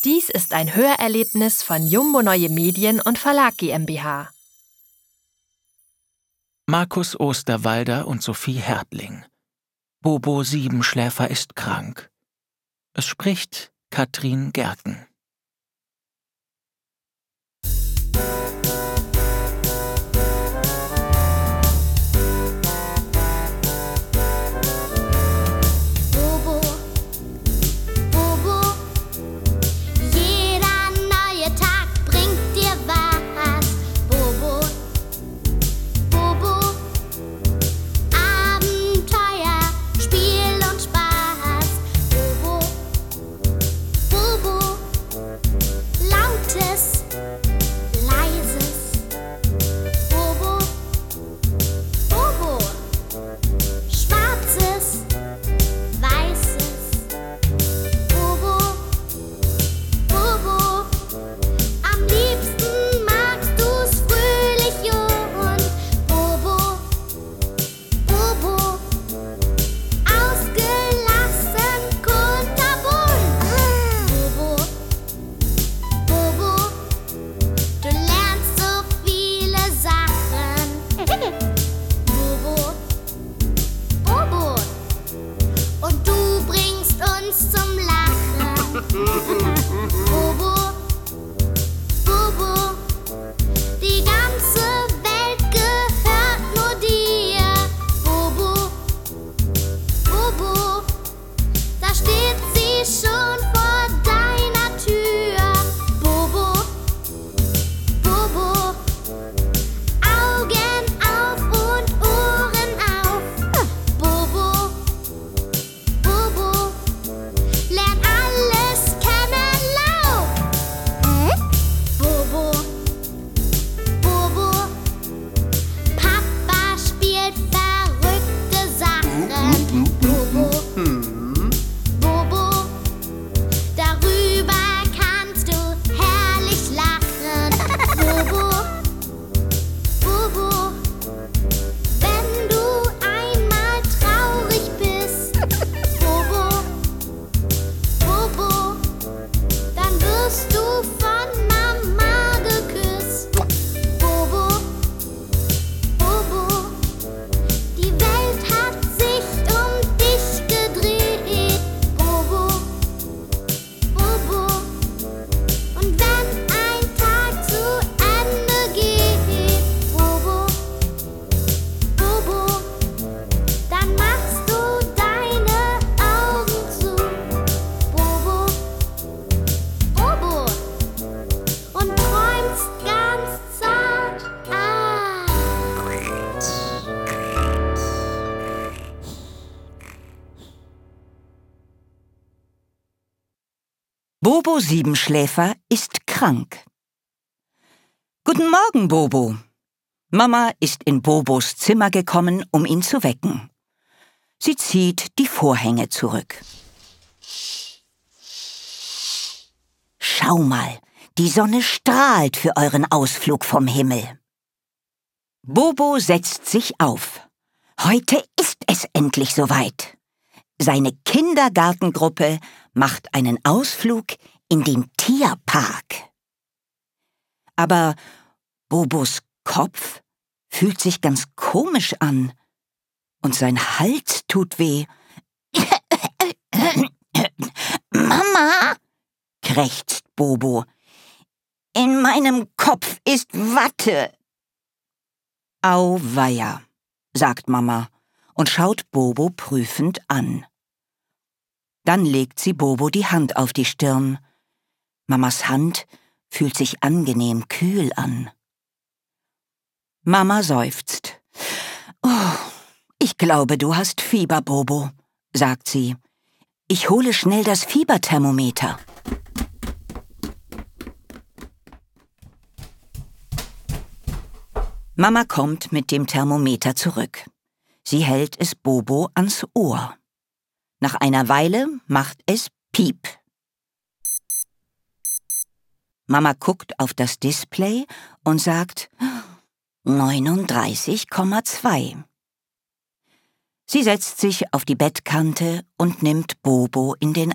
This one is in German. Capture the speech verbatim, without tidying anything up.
Dies ist ein Hörerlebnis von Jumbo Neue Medien und Verlag GmbH. Markus Osterwalder und Sophie Hertling. Bobo Siebenschläfer ist krank. Es spricht Katrin Gerken. Bobo Siebenschläfer ist krank. Guten Morgen, Bobo. Mama ist in Bobos Zimmer gekommen, um ihn zu wecken. Sie zieht die Vorhänge zurück. Schau mal, die Sonne strahlt für euren Ausflug vom Himmel. Bobo setzt sich auf. Heute ist es endlich soweit. Seine Kindergartengruppe macht einen Ausflug in den Tierpark. Aber Bobos Kopf fühlt sich ganz komisch an und sein Hals tut weh. Mama, krächzt Bobo, in meinem Kopf ist Watte. Auweia, sagt Mama und schaut Bobo prüfend an. Dann legt sie Bobo die Hand auf die Stirn. Mamas Hand fühlt sich angenehm kühl an. Mama seufzt. Oh, ich glaube, du hast Fieber, Bobo, sagt sie. Ich hole schnell das Fieberthermometer. Mama kommt mit dem Thermometer zurück. Sie hält es Bobo ans Ohr. Nach einer Weile macht es Piep. Mama guckt auf das Display und sagt neununddreißig Komma zwei. Sie setzt sich auf die Bettkante und nimmt Bobo in den